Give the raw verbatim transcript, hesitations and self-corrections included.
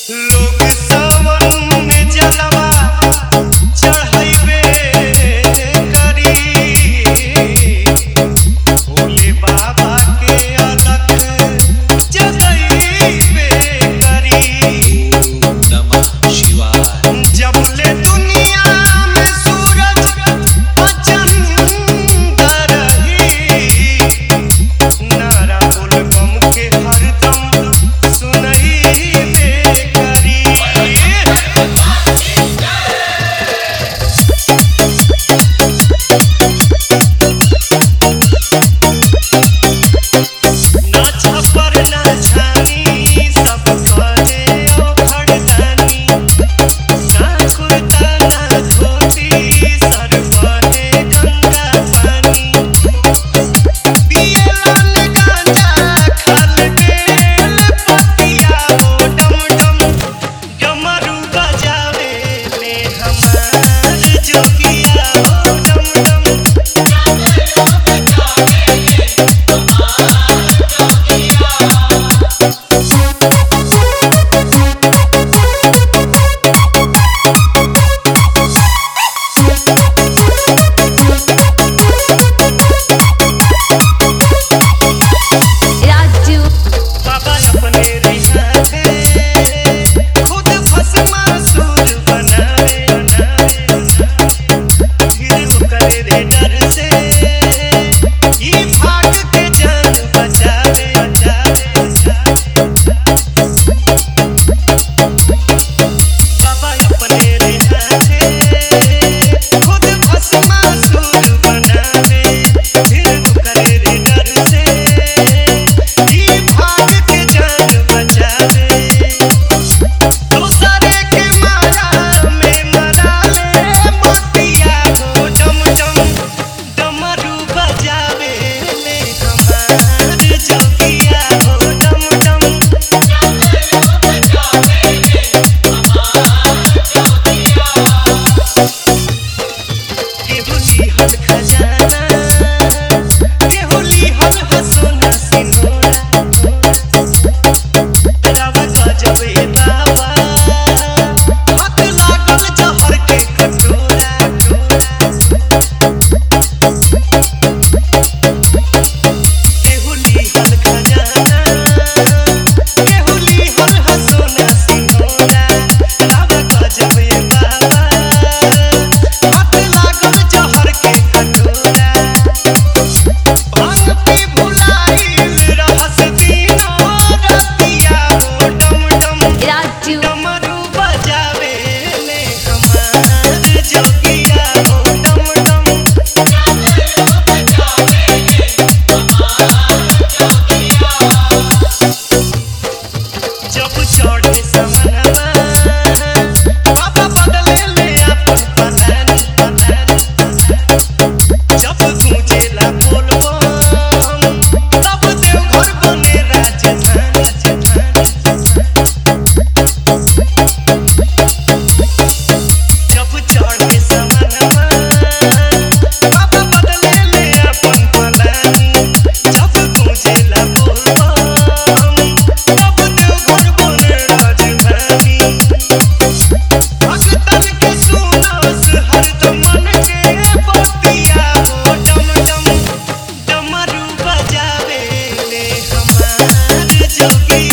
लोग सावन में जलवा चढ़ाइबे करी, भोले बाबा के अलख जगइबे करी। नमः शिवाय। जब ले दुनिया में सूरज चंद रही, नारा बोल बम के हरदम सुनइबे करी। ना छपर ना छानी सब करे ओ खड़दानी, ना कुर्ता ना धोती सर बहे गंगा पानी। पियलन गांजा खाल बेल पतिया ओ डम डम, डमरू बजावे ले हमार जोगिया ओ डम डम। राजू बाबा अपने रिहाते खुद भस्मासुर बनावे, फिर वो करे रे डर से ये भाग के जान बचावे। बाबा अपने रिहाते खुद भस्मासुर बनावे, फिर वो करे रे डर से ये भाग के जान बचावे। दूसरे के मारा में मरा ले मोतिया हो डम डम, डमरू बजावे ले हमार जोगिया हो डम डम। केहू लिहल खजाना, केहू लिहल हसोना सिनोरा, रावा गजब ए बाबा हाथ लागल जहर के कटोरा। केहू लिहल खजाना, केहू लिहल हसोना सिनोरा, रावा गजब ए बाबा हाथ लागल जहर के कटोरा। भांग पी भुलाइल रहस दिनो रतिया हो डम डम, राजू डमरू बजावे ले हमार जोगिया हो डम डम। जब चढ़े समनवा बाबा बदले ले अपन पलानी पलानी, जब गूंजेला बोलबम तब देवघर बने राजधानी। जब चढ़े समनवा बाबा बदले ले अपन पलानी, जब गूंजेला बोलबम तब देवघर बने राजधानी। भक्तन के सुनस हरदम मन के बतिया हो डम डम, डमरू बजावे ले हमार जोगिया।